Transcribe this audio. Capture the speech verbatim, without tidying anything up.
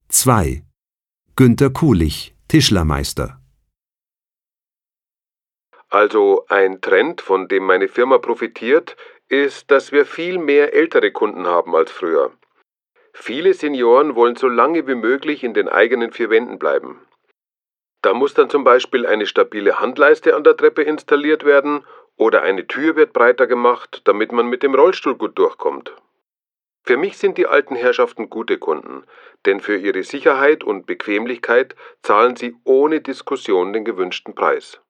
zwei. Günter Kulich, Tischlermeister. Also ein Trend, von dem meine Firma profitiert, ist, dass wir viel mehr ältere Kunden haben als früher. Viele Senioren wollen so lange wie möglich in den eigenen vier Wänden bleiben. Da muss dann zum Beispiel eine stabile Handleiste an der Treppe installiert werden oder eine Tür wird breiter gemacht, damit man mit dem Rollstuhl gut durchkommt. Für mich sind die alten Herrschaften gute Kunden, denn für ihre Sicherheit und Bequemlichkeit zahlen sie ohne Diskussion den gewünschten Preis.